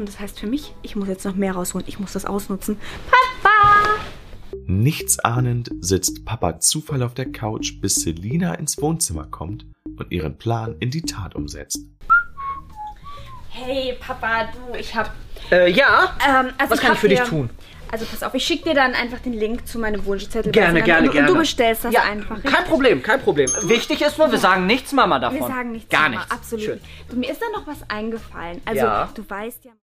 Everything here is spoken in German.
Und das heißt für mich, ich muss jetzt noch mehr rausholen. Ich muss das ausnutzen. Papa! Nichtsahnend sitzt Papa Zufall auf der Couch, bis Selina ins Wohnzimmer kommt und ihren Plan in die Tat umsetzt. Hey, Papa, du, ich hab... Ja? Also was kann ich für dich tun? Also pass auf, ich schicke dir dann einfach den Link zu meinem Wunschzettel. Gerne. Und du bestellst das einfach. Kein Problem. Wichtig ist nur, wir sagen nichts Mama davon. Wir sagen nichts. Gar Mama, nichts. Absolut. Schön. Du, mir ist da noch was eingefallen. Also, du weißt ja...